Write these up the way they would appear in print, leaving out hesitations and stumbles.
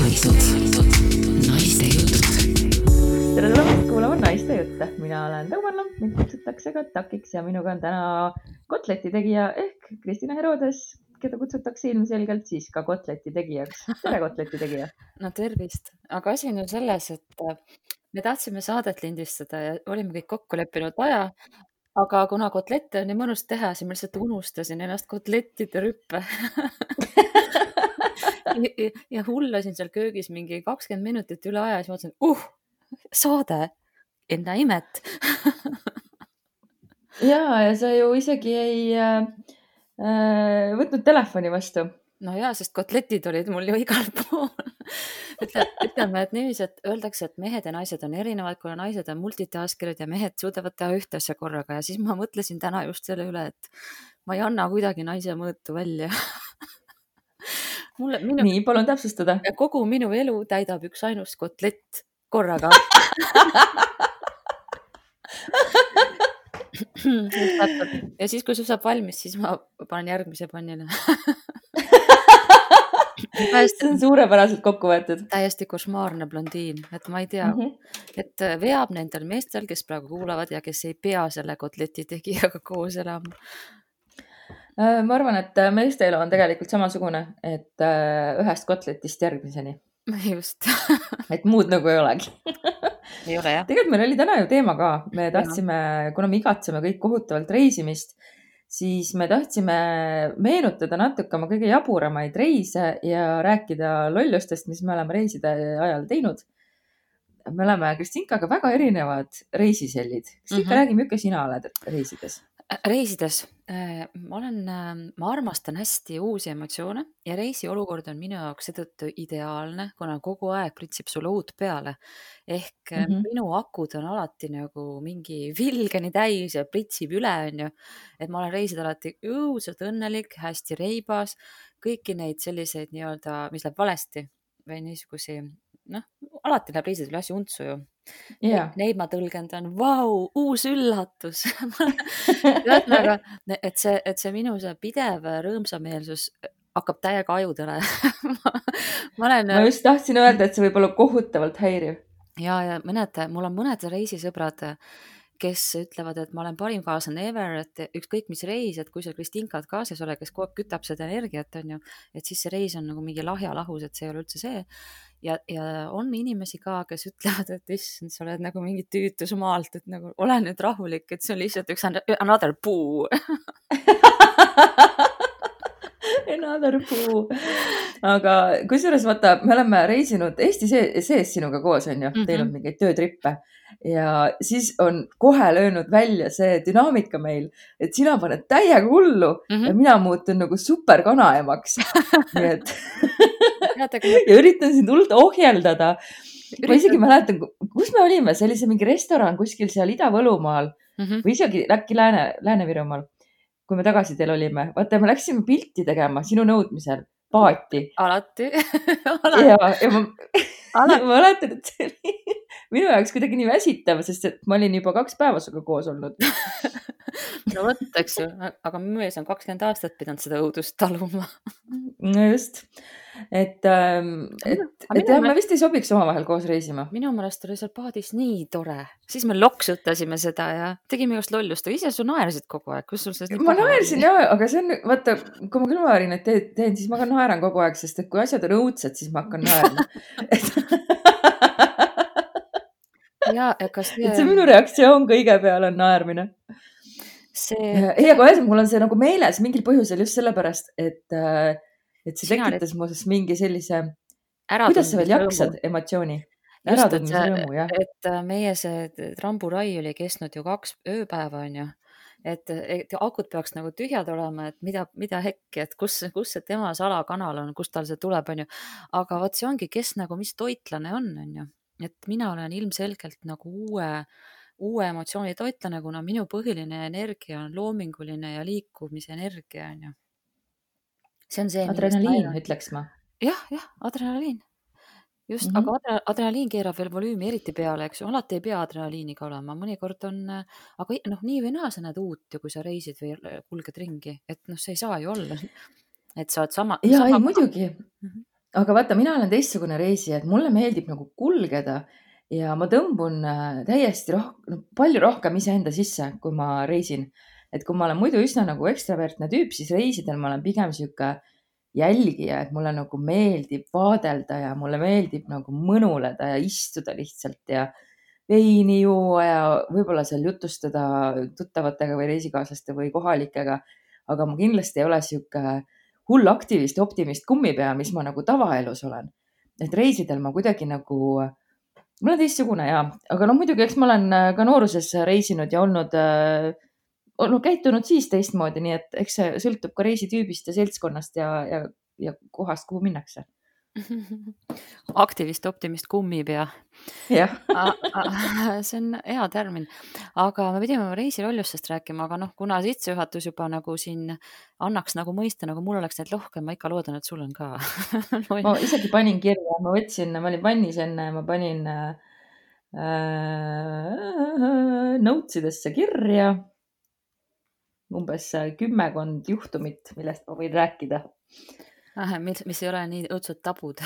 Naised, naiste jutud. Tere tulemast kuulama Naiste jutte. Mina olen Tõumarlam, mind kutsutakse ka Takiks ja minuga on täna kotleti tegija ehk Kristina Herodes, keda kutsutakse ilmselgelt siis ka kotleti tegijaks. Tere kotleti tegija. No tervist, aga asi on ju selles, et me tahtsime saadet lindistada ja olime kõik kokku leppinud aja, aga kuna kotlette on nii mõnus teha, siis ma lihtsalt unustasin ennast kotlettide rüppe ja hullasin seal köögis mingi 20 minutit üle aja ja siis mõtlesin, saade, enda imet. ja sa ju isegi ei võtnud telefoni vastu. No jaa, sest kotletid olid mul ju igal pool. Ütleme, et niiviisi, et öeldakse, et mehed ja naised on erinevad, kuna naised on multitaskerid ja mehed suudavad teha ühte asja korraga ja siis ma mõtlesin täna just selle üle, et ma ei anna kuidagi naise mõõtu välja. Nii, palun täpsustada. Kogu minu elu täidab üks ainus kotlett korraga. Ja siis, kui sul saab valmis, siis ma panen järgmise pannile. See on suurepäraselt kokku võetud. Täiesti košmaarne blondiin, et ma ei tea, et veab nendel meestel, kes praegu kuulavad ja kes ei pea selle kotleti tegijaga koos elama. Ma arvan, et meestel on tegelikult samasugune, et ühest kotletist järgmiseni. Just. Et muud nagu ei olegi. Ei ole, jah. Tegelikult meil oli täna ju teema ka. Me tahtsime, kuna me igatseme kõik kohutavalt reisimist, siis me tahtsime meenutada natuke oma kõige jaburamaid reise ja rääkida lollustest, mis me oleme reiside ajal teinud. Me oleme Kristinkaga väga erinevad reisisellid. Kristinka, räägi, milline sina oled reisides? Reisides ma armastan hästi uusi emotsioone ja reisiolukord on minu jaoks seetõttu ideaalne, kuna kogu aeg pritsib sulle uut peale. Ehk minu akud on alati nagu mingi vilgeni täis ja pritsib üle, on ju. Et ma olen reisid alati õudselt õnnelik, hästi reibas, kõiki neid selliseid nii-öelda, mis läheb valesti või niisugusi, alati läheb reisidel asju untsu ju. Yeah. Neid ma tõlgendan, uus üllatus. et see minu see pidev rõõmsameelsus hakkab täiega ajudele. Ma just tahtsin öelda, et see võib olla kohutavalt häiriv. Ja mul on mõned reisisõbrad, kes ütlevad, et ma olen parim kaaslane ever, et ükskõik mis reis, et kui seal Kristinkad kaasas ole, kes kogu aeg kütab seda energiat, on ju, et siis see reis on nagu mingi lahja lahus, et see ei ole üldse see. Ja on inimesi ka, kes ütlevad, et issand, sa oled nagu mingi tüütus maalt, et nagu ole nüüd rahulik, et see on lihtsalt üks another puu. Another puu. Aga kusjuures vaata, me oleme reisinud Eesti sees sinuga koos, on ju, teinud mingeid töötrippe ja siis on kohe löönud välja see dünaamika meil, et sina paned täiega hullu ja mina muutun nagu super kanaemaks. Nii et ja üritan sind hullult ohjeldada. Ma isegi mäletan, kus me olime, see oli see mingi restoran kuskil seal Ida-Võlumaal või isegi äkki Lääne-Virumaal. Kui me tagasi teil olime, vaata, me läksime pilti tegema sinu nõudmisel paati. Alati. Ja ma mäletan, et see oli minu jaoks kuidagi nii väsitav, sest et ma olin juba 2 päeva suga koos olnud. No võttaks ju, aga mu mees on 20 aastat pidanud seda õudust taluma. No just. Et me vist ei sobiks omavahel koos reisima. Minu meelest oli seal paadis nii tore. Siis me loksutasime seda ja tegime just lollust. Ise sul naersid kogu aeg. Ma naersin jah, aga see on, vaata, kui ma külmavarineid teen, siis ma ka naeran kogu aeg, sest et kui asjad on õudsed, siis ma hakkan naerma. See minu reaktsioon kõige peale on naermine. Ei, aga mul on see nagu meeles mingil põhjusel just sellepärast, et see tekitas muuses mingi sellise, kuidas sa veel jaksad emotsiooni? Äratundmise rõõmu, jah. Et meie see tramburai oli kestnud ju 2 ööpäeva, on ju. Et akud peaks nagu tühjad olema, et mida hekki, et kus see tema salakanal on, kus tal see tuleb, on ju. Aga võt see ongi, kes nagu, mis toitlane on ju. Et mina olen ilmselgelt nagu uue emotsiooni toitlane, kuna minu põhiline energia on loominguline ja liikumise energia, on ju. See on see, adrenaliin, ütleks ma. Jah, adrenaliin. Just, aga adrenaliin keerab veel volüümi eriti peale, eks ju, alati ei pea adrenaliiniga olema, mõnikord on, aga nii või naa sa näed uut ja kui sa reisid või kulged ringi, et see ei saa ju olla, et sa oled sama. Ja ei, muidugi. aga vaata, mina olen teistsugune reisija, et mulle meeldib nagu kulgeda ja ma tõmbun täiesti palju rohkem iseenda sisse, kui ma reisin. Et kui ma olen muidu üsna nagu ekstravertne tüüp, siis reisidel ma olen pigem sihuke jälgija, et mulle nagu meeldib vaadelda ja mulle meeldib nagu mõnuleda ja istuda lihtsalt ja veini juua ja võib-olla seal jutustada tuttavatega või reisikaaslaste või kohalikega. Aga ma kindlasti ei ole sihuke hull aktivist, optimist kummipea, mis ma nagu tavaelus olen. Et reisidel ma kuidagi nagu, mul on teistsugune ja, aga muidugi, eks ma olen ka nooruses reisinud ja olnud, käitunud siis teistmoodi, nii et eks see sõltub ka reisitüübist ja seltskonnast ja kohast, kuhu minnakse. Aktivist, optimist, kummipea. Jah. See on hea termin. Aga me pidime reisiroljustest rääkima, aga kuna sitsejuhatus juba nagu siin annaks nagu mõista, nagu mul oleks neid rohkem, ma ikka loodan, et sul on ka. Ma isegi panin kirja, ma olin vannis enne, ma panin notesidesse kirja umbes 10 juhtumit, millest ma võin rääkida. Mis ei ole nii õudselt tabud.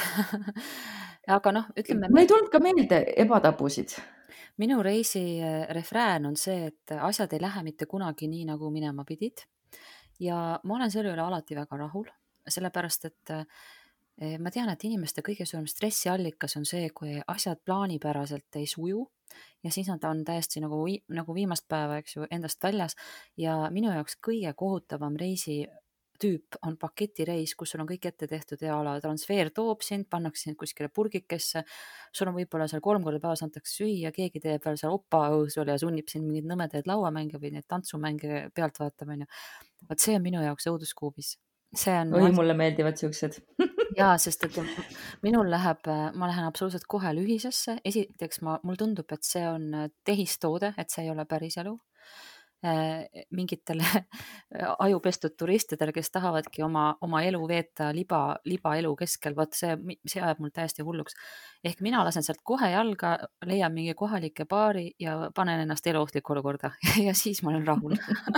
Aga ütleme... Mul ei tulnud ka meelde ebatabusid. Minu reisi refrään on see, et asjad ei lähe mitte kunagi nii, nagu minema pidid. Ja ma olen selle üle alati väga rahul, sellepärast, et ma tean, et inimeste kõige suurem stressiallikas on see, kui asjad plaanipäraselt ei suju ja siis nad on täiesti nagu viimast päeva, eks ju, endast väljas. Ja minu jaoks kõige kohutavam reisi tüüp on paketireis, kus sul on kõik ette tehtud ja transfer toob sind, pannakse sind kuskile purgikesse, sul on võib-olla seal 3 korda päevas antakse süüa, keegi teeb veel seal opa-õõsul ja sunnib sind mingid nõmedaid lauamänge või neid tantsumänge pealt vaatama. Vaat see on minu jaoks õuduskuubis. Mulle meeldivad siuksed. Jaa, sest et ma lähen absoluutselt kohe lühisesse. Esiteks mul tundub, et see on tehistoode, et see ei ole päris elu. Mingitele ajupestud turistidele, kes tahavadki oma elu veeta libaelu keskel, vaat see ajab mul täiesti hulluks. Ehk mina lasen sealt kohe jalga, leian mingi kohalike baari ja panen ennast eluohtlikku olukorda ja siis ma olen rahul.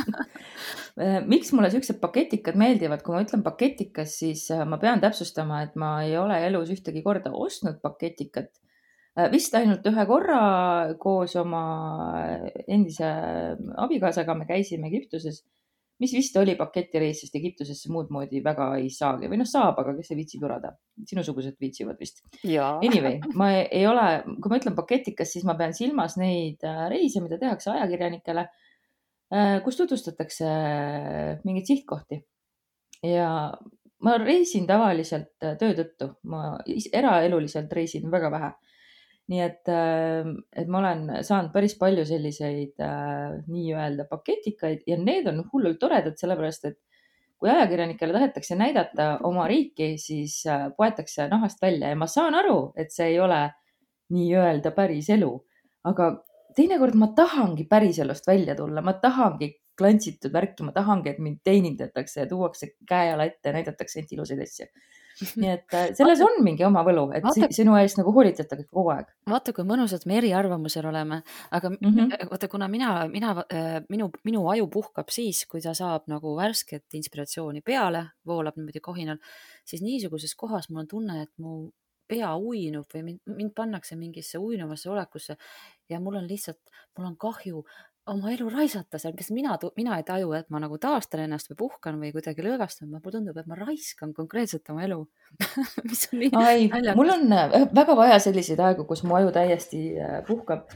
Miks mulle siuksed paketikad meeldivad? Kui ma ütlen paketikas, siis ma pean täpsustama, et ma ei ole elus ühtegi korda ostnud paketikat. Vist ainult ühe korra koos oma endise abikaasaga me käisime Egiptuses, mis vist oli paketireis, sest Egiptusesse muud moodi väga ei saagi. Või saab, aga kes ei viitsi jurada? Sinusugused viitsivad vist. Anyway, ma ei ole, kui ma ütlen paketikas, siis ma pean silmas neid reise, mida tehakse ajakirjanikele, kus tutvustatakse mingeid sihtkohti. Ja ma reisin tavaliselt töö tõttu. Ma eraeluliselt reisin väga vähe. Nii et ma olen saanud päris palju selliseid nii-öelda paketikaid ja need on hullult toredad, sellepärast, et kui ajakirjanikele tahetakse näidata oma riiki, siis poetakse nahast välja ja ma saan aru, et see ei ole nii-öelda päris elu. Aga teinekord ma tahangi päris elust välja tulla, ma tahangi klantsitud värki, ma tahangi, et mind teenindatakse ja tuuakse käejala ette ja näidatakse ainult ilusaid asju. Nii et selles on mingi oma võlu, et sinu eest nagu hoolitsetakse kogu aeg. Vaata, kui mõnusad me eriarvamusel oleme, aga vaata, kuna minu aju puhkab siis, kui ta saab nagu värsket inspiratsiooni peale, voolab niimoodi kohinal, siis niisuguses kohas mul on tunne, et mu pea uinub või mind pannakse mingisse uinuvasse olekusse ja mul on kahju oma elu raisata seal, kes mina ei taju, et ma nagu taastan ennast või puhkan või kuidagi lõõgastan, ma tundub, et ma raiskan konkreetselt oma elu. Mis on nii väljakas. Mul on väga vaja selliseid aegu, kus mu aju täiesti puhkab,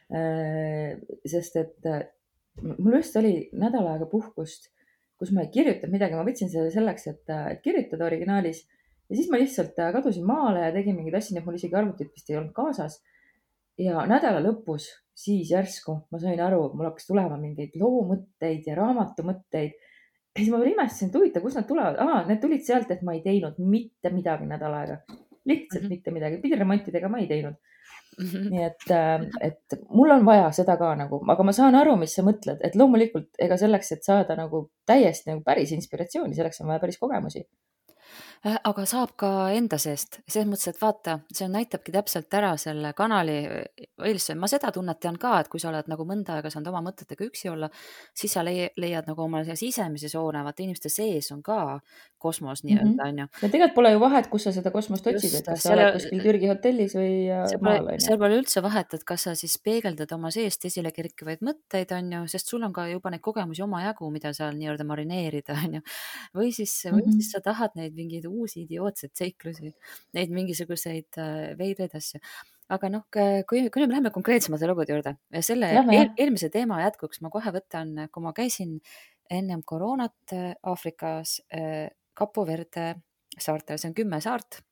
sest et mul just oli nädal aega puhkust, kus ma ei kirjutanud midagi, ma võtsin selle selleks, et kirjutada originaalis ja siis ma lihtsalt kadusin maale ja tegin mingid asju, nii et mul isegi arvutit vist ei olnud kaasas. Ja nädala lõpus siis järsku ma sain aru, mul hakkas tulema mingeid loomõtteid ja raamatumõtteid. Ja siis ma veel imestasin, et huvitav, kus nad tulevad. Need tulid sealt, et ma ei teinud mitte midagi nädal aega. Lihtsalt mitte midagi. Pidiremontidega ma ei teinud. Nii et mul on vaja seda ka nagu, aga ma saan aru, mis sa mõtled, et loomulikult ega selleks, et saada nagu täiesti nagu päris inspiratsiooni, selleks on vaja päris kogemusi. Aga saab ka enda seest, selles mõttes, et vaata, see näitabki täpselt ära selle kanali eelise. Ma seda tunnetan ka, et kui sa oled nagu mõnda aega saanud oma mõtetega üksi olla, siis sa leiad nagu oma sisemise soone, vaata inimeste sees on ka kosmos nii-öelda, on ju. Ja tegelikult pole ju vahet, kus sa seda kosmost otsid, et kas sa oled kuskil Türgi hotellis või maal, on ju. Seal pole üldse vahet, et kas sa siis peegeldad oma seest esile kerkivaid mõtteid, on ju, sest sul on ka juba neid kogemusi oma jagu, mida seal nii-öelda marineerida, on ju. Või siis sa tahad neid mingeid uusi idiootseid seiklusi, neid mingisuguseid veidraid asju. Aga noh, kui nüüd me läheme konkreetsemate lugude juurde, selle eelmise teema jätkuks ma kohe võtan, kui ma käisin ennem koroonat Aafrikas Capo Verde saartel, see on 10 saart.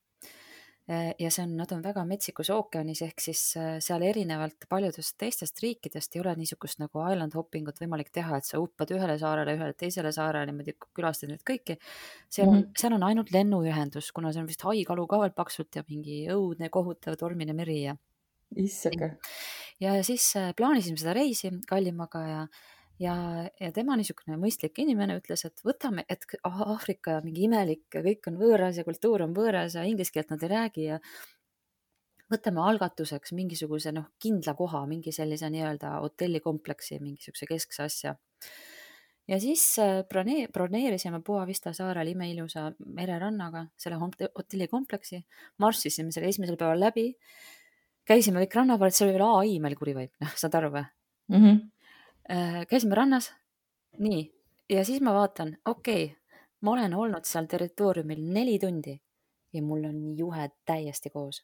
Ja nad on väga metsikus ookeanis, ehk siis seal erinevalt paljudest teistest riikidest ei ole niisugust nagu island hoppingut võimalik teha, et sa uppad ühele saarele, ühele teisele saarele, niimoodi külastad neid kõiki. Seal on ainult lennuühendus, kuna see on vist haikalu ka veel paksult ja mingi õudne, kohutav tormine meri Issake. Ja siis plaanisime seda reisi kallimaga ja tema niisugune mõistlik inimene ütles, et võtame, et Aafrika mingi imelik ja kõik on võõras ja kultuur on võõras ja inglise keelt nad ei räägi ja võtame algatuseks mingisuguse kindla koha, mingi sellise nii-öelda hotellikompleksi, mingisuguse keskse asja. Ja siis broneerisime Boa Vista saarel imeilusa mererannaga selle hotellikompleksi, marssisime selle esimesel päeval läbi, käisime kõik ranna peal, et see oli veel AI meil kuri võib, saad aru või? Käisime rannas, nii, ja siis ma vaatan, okei, ma olen olnud seal territooriumil 4 tundi ja mul on juhe täiesti koos.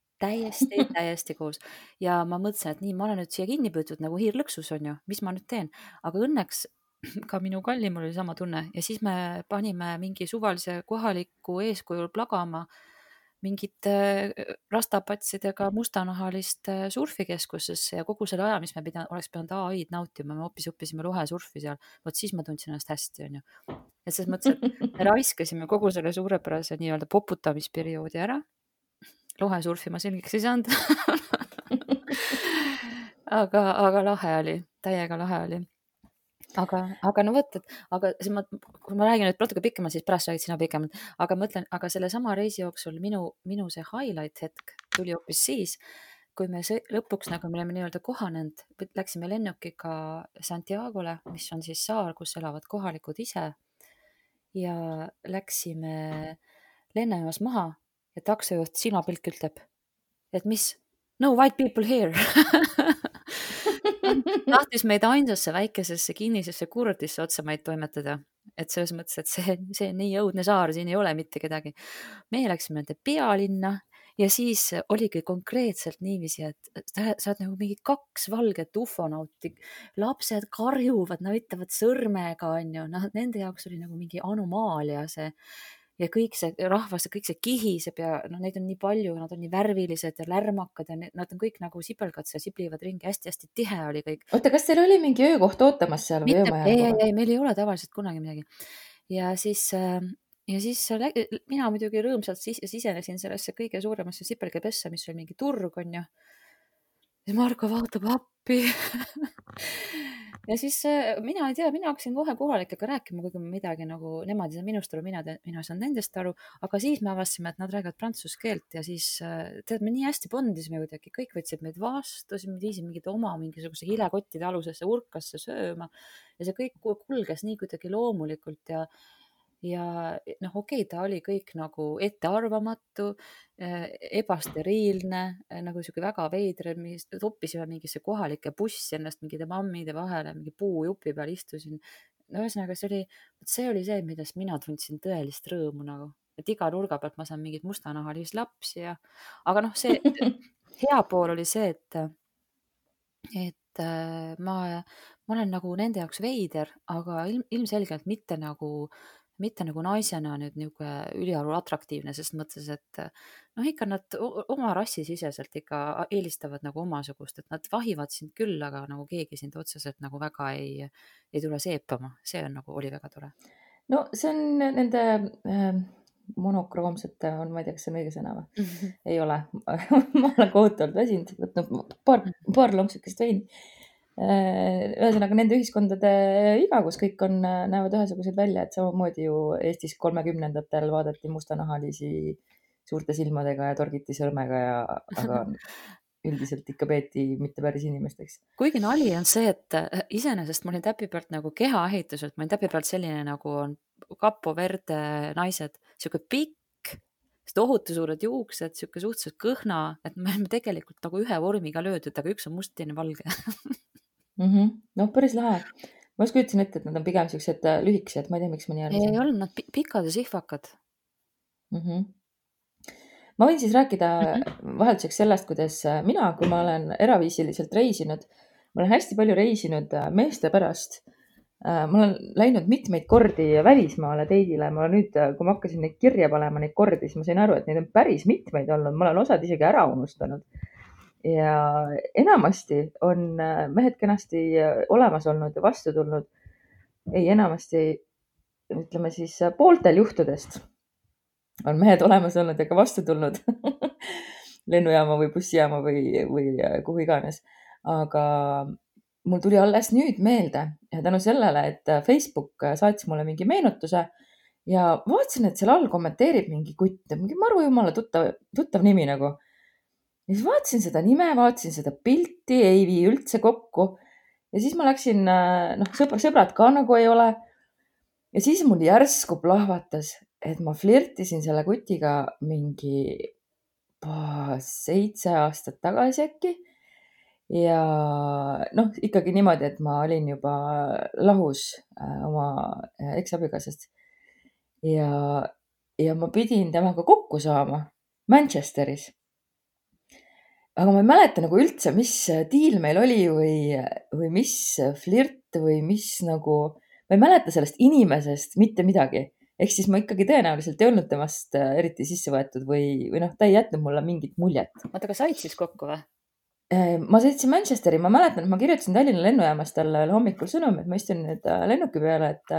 Täiesti koos. Ja ma mõtlesin, et nii, ma olen nüüd siia kinni püütud nagu hiirlõksus on ju, mis ma nüüd teen? Aga õnneks ka minu kallimul oli sama tunne ja siis me panime mingi suvalise kohaliku eeskujul plagama mingit rastapatsidega mustanahalist surfikeskusesse ja kogu selle aja, mis me oleks pidanud AI-d nautima, me hoopis õppisime luhesurfi seal. Vot siis ma tundsin ennast hästi, on ju. Et selles mõttes, et me raiskasime kogu selle suurepärase nii-öelda poputamisperioodi ära. Luhesurfi ma selgeks ei saanud. aga lahe oli, täiega lahe oli. Aga no võt, kui ma räägin nüüd natuke pikemalt, siis pärast räägid sina pikemalt, aga mõtlen, aga selle sama reisi jooksul minu see highlight hetk tuli hoopis siis, kui me lõpuks nagu me oleme nii-öelda kohanenud, läksime lennukiga Santiagole, mis on siis saar, kus elavad kohalikud ise ja läksime lennujaamas maha ja taksojuht silmapilk ütleb, et mis? No white people here. Tahtis meid ainsasse väikesesse kinnisesse kurdisse otsamaid toimetada, et selles mõttes, et see on nii õudne saar, siin ei ole mitte kedagi. Meie läksime nende pealinna ja siis oligi konkreetselt niiviisi, et sa oled nagu mingi 2 valget ufonauti, lapsed karjuvad, näitavad sõrmega, on ju, nende jaoks oli nagu mingi anomaalia see. Ja kõik see rahvas, kõik see kihiseb ja neid on nii palju, nad on nii värvilised ja lärmakad ja nad on kõik nagu sipelgad ja siplivad ringi, hästi-hästi tihe oli kõik. Oota, kas teil oli mingi öökoht ootamas seal või öömaja? Ei, meil ei ole tavaliselt kunagi midagi. Ja siis mina muidugi rõõmsalt sisenesin sellesse kõige suuremasse sipelgapessa, mis oli mingi turg, on ju. Ja Marko vaatab appi. Ja siis mina ei tea, mina hakkasin kohe kohalikega rääkima, kuigi ma midagi nagu, nemad ei saa minust aru, mina saan nendest aru, aga siis me avastasime, et nad räägivad prantsuse keelt ja siis tead, me nii hästi bondisime kuidagi, kõik võtsid meid vastu, siis me viisime mingid oma mingisuguse hilekottide alusesse urkasse sööma ja see kõik kulges nii kuidagi loomulikult ja okei, ta oli kõik nagu ettearvamatu, ebasteriilne, nagu siuke väga veidre, toppisime mingisse kohalike bussi ennast mingide mammide vahele, mingi puujupi peal istusin. Ühesõnaga, see oli see, millest mina tundsin tõelist rõõmu nagu, et iga nurga pealt ma saan mingid mustanahalisi lapsi aga see hea pool oli see, et ma olen nagu nende jaoks veider, aga ilmselgelt mitte nagu naisena nüüd niuke üliaru atraktiivne, sest mõttes, et ikka nad oma rassisiseselt ikka eelistavad nagu omasugust, et nad vahivad sind küll, aga nagu keegi sind otseselt nagu väga ei tule seepama. See on nagu, oli väga tore. No see on nende monokroomsete, ma ei tea, kas see on õige sõna või? Ei ole. Ma olen kohutavalt väsinud, võtnud paar lonksukest veini. ühesõnaga nende ühiskondade iga, kus kõik näevad ühesugused välja, et samamoodi ju Eestis 30-ndatel vaadati mustanahalisi suurte silmadega ja torgiti sõrmega aga üldiselt ikka peeti mitte päris inimesteks. Kuigi nali on see, et iseenesest ma olin täpipealt nagu kehaehituselt, ma olin täpipealt selline nagu on Capo Verde naised, siuke pikk, tohutu suured juuksed, siuke suhteliselt kõhna, et me olime tegelikult nagu ühe vormiga löödud, aga üks on must, teine valge. Noh, päris lahe. Ma just kujutasin ette, et nad on pigem siuksed lühikesed, ma ei tea, miks ma nii arvasin. Ei olnud nad pikad ja sihvakad. Ma võin siis rääkida vahelduseks sellest, kuidas mina, kui ma olen eraviisiliselt reisinud, ma olen hästi palju reisinud meeste pärast. Ma olen läinud mitmeid kordi välismaale teidile. Ma nüüd, kui ma hakkasin neid kirja panema, neid kordi, siis ma sain aru, et neid on päris mitmeid olnud. Ma olen osad isegi ära unustanud. Ja enamasti on mehed kenasti olemas olnud ja vastu tulnud. Ei, enamasti, ütleme siis pooltel juhtudest on mehed olemas olnud ja ka vastu tulnud lennujaama või bussijaama või kuhu iganes. Aga mul tuli alles nüüd meelde ja tänu sellele, et Facebook saatis mulle mingi meenutuse ja vaatasin, et seal all kommenteerib mingi kutt, mingi maru jumala tuttav nimi nagu. Ja siis vaatasin seda nime, vaatasin seda pilti, ei vii üldse kokku. Ja siis ma läksin, sõbrad ka nagu ei ole. Ja siis mul järsku plahvatas, et ma flirtisin selle kutiga mingi 7 aastat tagasi äkki. Ja ikkagi niimoodi, et ma olin juba lahus oma eksabigasest. Ja ma pidin temaga kokku saama Manchesteris. Aga ma ei mäleta nagu üldse, mis diil meil oli või mis flirt või mis nagu, ma ei mäleta sellest inimesest mitte midagi. Ehk siis ma ikkagi tõenäoliselt ei olnud temast eriti sisse võetud või ta ei jätnud mulle mingit muljet. Oota, aga said siis kokku või? Ma sõitsin Manchesteri, ma mäletan, et ma kirjutasin Tallinna lennujaamast talle hommikul sõnumi, et ma istun nüüd lennuki peale, et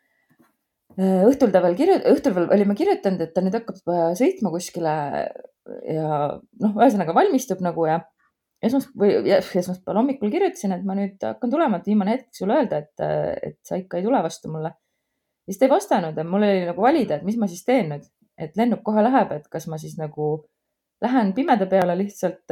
õhtul veel olime kirjutanud, et ta nüüd hakkab sõitma kuskile ja ühesõnaga valmistub nagu ja esmaspäeval hommikul kirjutasin, et ma nüüd hakkan tulema, et viimane hetk sulle öelda, et sa ikka ei tule vastu mulle. Ja siis ta ei vastanud ja mul oli nagu valida, et mis ma siis teen nüüd, et lennuk kohe läheb, et kas ma siis nagu lähen pimeda peale lihtsalt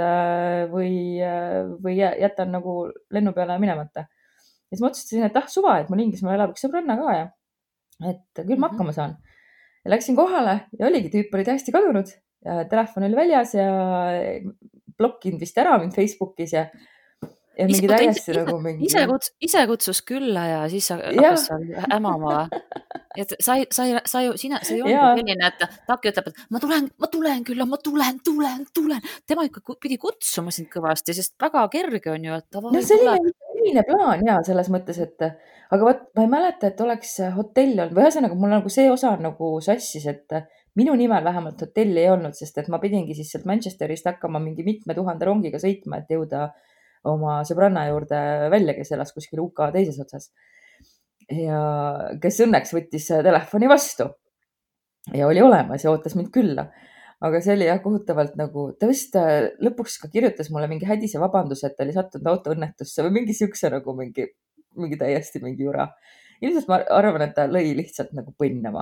või jätan nagu lennu peale minemata. Ja siis ma otsustasin, et suva, et mul Inglismaal elab üks sõbranna ka ja et küll ma hakkama saan. Ja läksin kohale ja oligi, tüüp oli täiesti kadunud ja telefon oli väljas ja blokkinud vist ära mind Facebookis ja mingi täiesti nagu mingi... Ise kutsus külla ja siis hakkas seal ämama. Et see ei olnud selline, et Taki ütleb, et ma tulen külla, ma tulen. Tema ikka pidi kutsuma sind kõvasti, sest väga kerge on ju, et see oli selline plaan ja selles mõttes, et aga ma ei mäleta, et oleks hotell olnud või ühesõnaga mul nagu see osa nagu sassis, et minu nimel vähemalt hotelli ei olnud, sest et ma pidingi siis sealt Manchesterist hakkama mingi mitme 1000 rongiga sõitma, et jõuda oma sõbranna juurde välja, kes elas kuskil UK teises otsas ja kes õnneks võttis telefoni vastu ja oli olemas ja ootas mind külla. Aga see oli kohutavalt nagu, ta vist lõpuks ka kirjutas mulle mingi hädise vabanduse, et ta oli sattunud autoõnnetusse või mingi siukse nagu mingi täiesti mingi jura. Ilmselt ma arvan, et ta lõi lihtsalt nagu põnnama.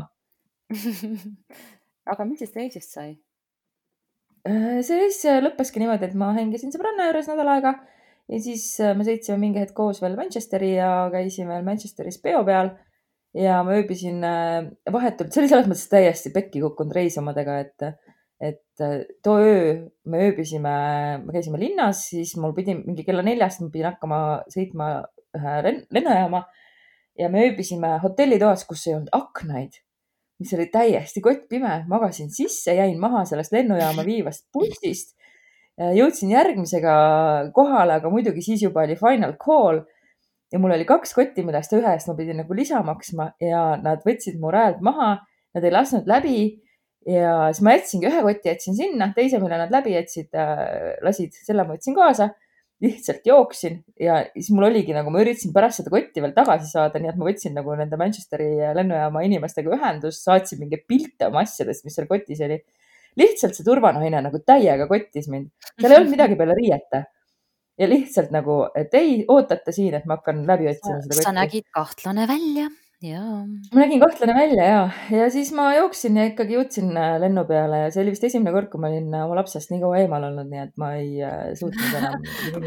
Aga mis siis reisist sai? See reis lõppeski niimoodi, et ma hängisin sõbranna juures nädal aega ja siis me sõitsime mingi hetk koos veel Manchesteri ja käisime Manchesteris peo peal ja ma ööbisin vahetult, see oli selles mõttes täiesti pekki kukkunud reis omadega, et too öö me ööbisime, me käisime linnas, siis mul pidi mingi kella 4 ma pidin hakkama sõitma ühe lennujaama ja me ööbisime hotellitoas, kus ei olnud aknaid, mis oli täiesti kottpime, magasin sisse, jäin maha sellest lennujaama viivast bussist, jõudsin järgmisega kohale, aga muidugi siis juba oli final call ja mul oli 2 kotti, millest ühe eest ma pidin nagu lisa maksma ja nad võtsid mu rajalt maha, nad ei lasknud läbi ja siis ma jätsingi ühe kotti, jätsin sinna, teise, mille nad läbi lasid, selle ma võtsin kaasa, lihtsalt jooksin ja siis mul oligi nagu, ma üritasin pärast seda kotti veel tagasi saada, nii et ma võtsin nagu nende Manchesteri lennujaama inimestega ühendust, saatsin mingi pilte oma asjadest, mis seal kotis oli. Lihtsalt see turvanaine nagu täiega kottis mind. Seal ei olnud midagi peale riiete. ja lihtsalt nagu, et ei, ootate siin, et ma hakkan läbi otsima seda sa kotti. nägid kahtlane välja ja Ma nägin kahtlane välja ja siis ma jooksin ja ikkagi jõudsin lennu peale ja see oli vist esimene kord, kui ma olin oma lapsest nii kaua eemal olnud, nii et ma ei suutnud enam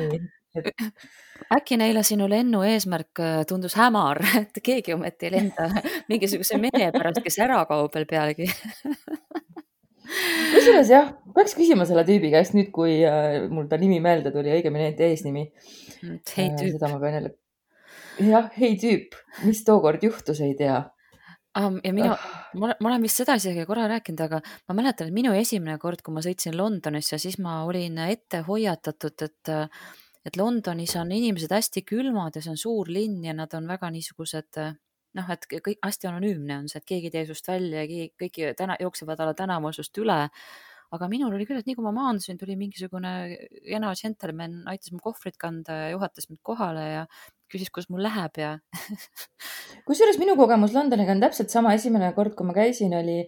äkki neile sinu lennu eesmärk tundus hämar, et keegi ometi ei lenda mingisuguse mehe pärast, kes ära kaob veel pealegi. Kusjuures jah, peaks küsima selle tüübi käest nüüd, kui mul ta nimi meelde tuli, õigemini eesnimi. Hei tüüp. Seda ma pean jälle. Jah, hei tüüp, mis tookord juhtus, ei tea. Ja ma olen vist seda isegi korra rääkinud, aga ma mäletan, et minu esimene kord, kui ma sõitsin Londonisse, siis ma olin ette hoiatatud, et Londonis on inimesed hästi külmad ja see on suur linn ja nad on väga niisugused, noh, et kõik hästi anonüümne on see, et keegi ei tee sust välja ja kõik jooksevad alla tänaval sust üle. Aga minul oli küll, et nii kui ma maandusin, tuli mingisugune jena džentelmen, aitas mu kohvrit kanda ja juhatas mind kohale ja küsis, kus mul läheb ja Kusjuures minu kogemus Londoniga on täpselt sama. Esimene kord, kui ma käisin, oli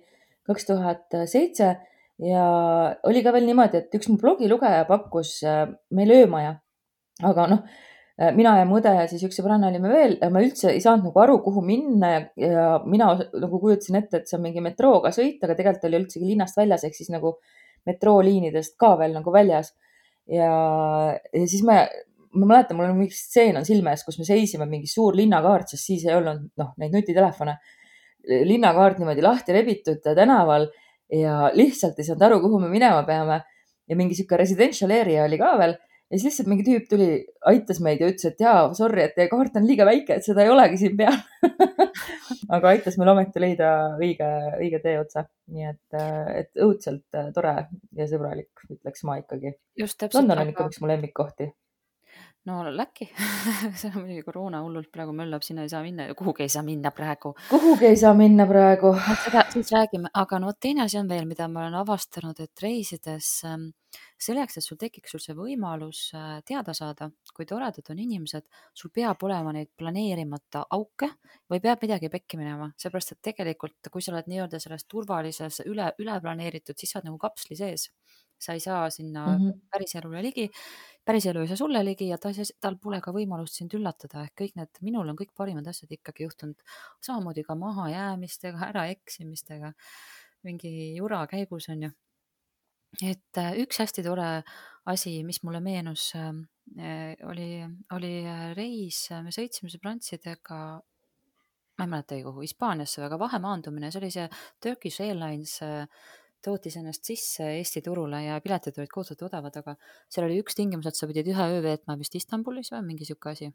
2007 ja oli ka veel niimoodi, et üks mu blogilugeja pakkus meil öömaja. Aga noh, mina ja mu õde ja siis üks sõbranna olime veel, ma üldse ei saanud nagu aru, kuhu minna ja mina nagu kujutasin ette, et see on mingi metrooga sõit, aga tegelikult oli üldsegi linnast väljas, ehk siis nagu metrooliinidest ka veel nagu väljas. Ja siis ma mäletan, mul on mingi stseen on silme ees, kus me seisime mingi suur linnakaart, sest siis ei olnud neid nutitelefone. Linnakaart niimoodi lahti rebitud tänaval ja lihtsalt ei saanud aru, kuhu me minema peame. Ja mingi siuke residential area oli ka veel. Ja siis lihtsalt mingi tüüp tuli, aitas meid ja ütles, et jaa, sorry, et teie kaart on liiga väike, et seda ei olegi siin peal. Aga aitas meil ometi leida õige tee otsa. Nii et õudselt tore ja sõbralik, ütleks ma ikkagi. Just täpselt. London on ikka üks mu lemmikkohti. No läkki. See on muidugi koroona hullult praegu möllab, sinna ei saa minna ja kuhugi ei saa minna praegu. Kuhugi ei saa minna praegu. Seda siis räägime, aga no teine asi on veel, mida ma olen avastanud, et reisides selleks, et sul tekiks sul see võimalus teada saada, kui toredad on inimesed, sul peab olema neid planeerimata auke või peab midagi pekki minema, seepärast, et tegelikult, kui sa oled nii-öelda selles turvalises üle planeeritud, siis sa oled nagu kapsli sees. Sa ei saa sinna päris elule ligi, päris elu ei saa sulle ligi ja tal pole ka võimalust sind üllatada. Kõik need, minul on kõik parimad asjad ikkagi juhtunud samamoodi ka mahajäämistega, äraeksimistega, mingi jura käigus on ju. Et üks hästi tore asi, mis mulle meenus, oli reis, me sõitsime sõbrantsidega, ma ei mäleta kuhu, Hispaaniasse, aga vahemaandumine, see oli see Turkish Airlines tootis ennast sisse Eesti turule ja piletid olid kohutavalt odavad, aga seal oli üks tingimus, et sa pidid ühe öö veetma vist Istanbulis või mingi siuke asi.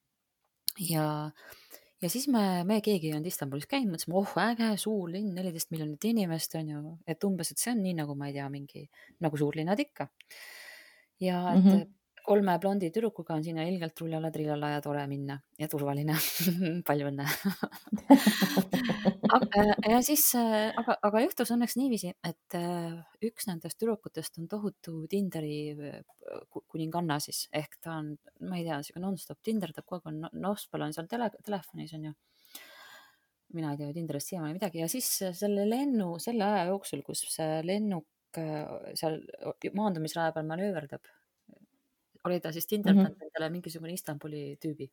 Ja siis me keegi ei olnud Istanbulis käinud, mõtlesime, äge, suur linn, 14 miljonit inimest on ju, et umbes, et see on nii nagu ma ei tea, mingi nagu suurlinnad ikka. Ja et 3 blondi tüdrukuga on sinna ilgelt trullala-trillala ja tore minna ja turvaline. Palju õnne. Ja siis, aga juhtus õnneks niiviisi, et üks nendest tüdrukutest on tohutu Tinderi kuninganna siis, ehk ta on, ma ei tea, siuke non-stop Tinder, ta kogu aeg on Nostpal on seal telefonis on ju. Mina ei tea Tinderist siiamaani midagi ja siis selle aja jooksul, kus see lennuk seal maandumisraja peal manööverdab, oli ta siis Tinderdanud endale mingisugune Istanbuli tüübi.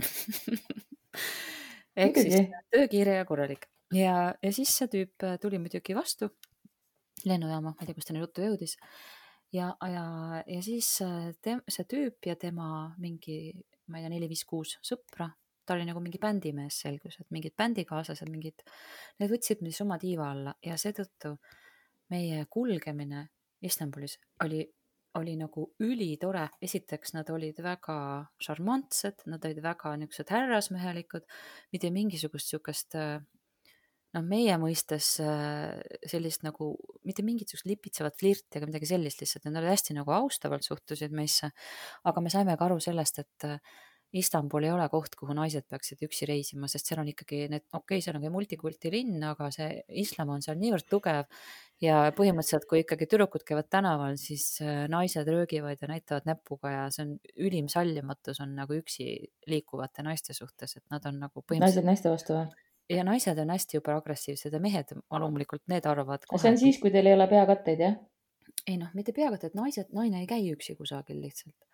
Ehk siis töökiire ja korralik. Ja siis see tüüp tuli muidugi vastu lennujaama, ma ei tea, kus ta juttu jõudis. Ja siis see tüüp ja tema mingi, ma ei tea, 4-5-6 sõpra, ta oli nagu mingi bändimees selgus, et mingid bändikaaslased, need võtsid siis oma tiiva alla ja seetõttu meie kulgemine Istanbulis oli nagu ülitore. Esiteks nad olid väga šarmantsed, nad olid väga niisugused härrasmehelikud, mitte mingisugust siukest, meie mõistes sellist nagu, mitte mingisugust lipitsevat flirti ega midagi sellist lihtsalt, nad olid hästi nagu austavalt suhtusid meisse, aga me saime ka aru sellest, et Istanbul ei ole koht, kuhu naised peaksid üksi reisima, sest seal on ikkagi seal on ka multikulti linn, aga see islam on seal niivõrd tugev ja põhimõtteliselt, kui ikkagi tüdrukud käivad tänaval, siis naised röögivad ja näitavad näpuga ja see on ülim sallimatus on nagu üksi liikuvate naiste suhtes, et nad on nagu naised naiste vastu või? Ja naised on hästi juba agressiivsed ja mehed loomulikult need arvavad kohe. See on siis, kui teil ei ole peakatteid, jah? Ei mitte peakatteid, naine ei käi üksi kusagil lihtsalt.